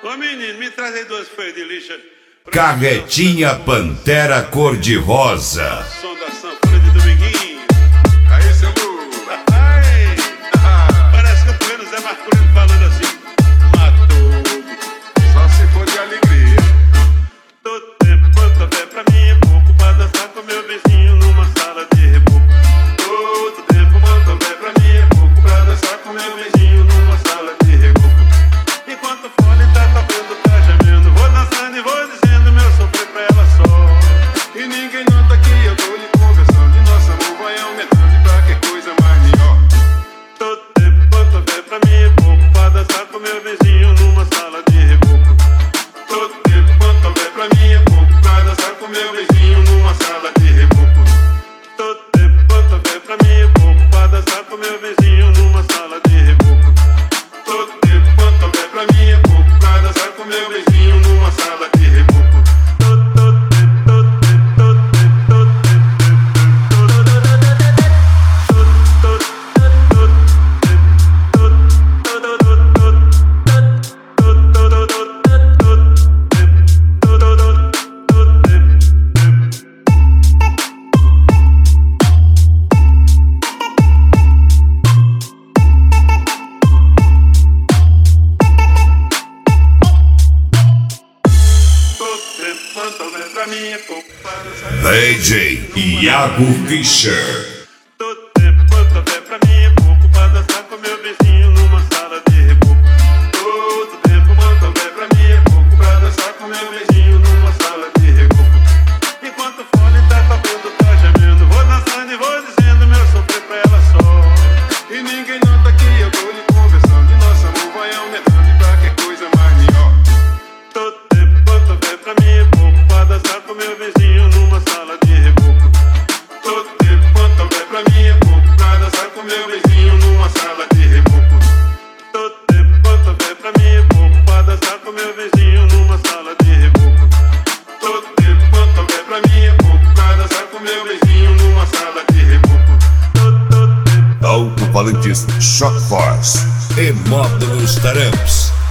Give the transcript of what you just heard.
Ô menino, me traz aí 2 folhas de lixa. Carretinha Pantera Cor-de-Rosa. Som da sanfona de Dominguinho. Aí, seu Lu. Ai, parece que eu tô vendo o Zé Marcolino falando assim. Matou. Só se for de alegria. Todo tempo quanto houver pra mim é pouco pra dançar com meu vizinho numa sala de reboco. Todo tempo quanto houver pra mim é pouco pra dançar com meu vizinho numa sala de reboco. Enquanto o fone tá tocando, tá gemendo, vou dançando e vou dizendo meu sofrer pra ela só. E ninguém nota que eu tô lhe conversando. E nosso amor vai aumentando. E pra que coisa mais melhor? Todo tempo quanto houver pra mim é pouco pra dançar com meu vizinho numa sala de reboco. Todo tempo quanto houver pra mim é pouco pra dançar com meu vizinho numa sala de reboco. Todo tempo quanto houver pra mim é pouco pra dançar com meu vizinho numa sala de reboco. Todo tempo quanto houver pra mim é pouco pra dançar com meu vizinho numa sala de reboco. DJ Iago Fischer. Todo tempo quanto houver pra mim é pouco pra dançar com meu vizinho numa sala de reboco. Todo tempo quanto houver pra mim é pouco pra dançar com meu vizinho numa sala de reboco. Enquanto o fone tá tocando, tá gemendo, vou dançando e vou dizendo meu sofrer pra ela só. E ninguém nota que eu tô lhe conversando. E nosso amor vai aumentando. E pra que coisa mais melhor? Todo tempo quanto houver pra mim é pouco pra dançar com meu vizinho numa sala de reboco. Todo tempo quanto houver pra mim é pouco pra dançar com meu vizinho numa sala de reboco. Todo tempo quanto houver pra mim é pouco pra dançar com meu vizinho numa sala de reboco. Todo tempo quanto houver pra mim é pouco pra dançar com meu vizinho numa sala de reboco. Alto-falantes Shock Force e Módulos Taramps.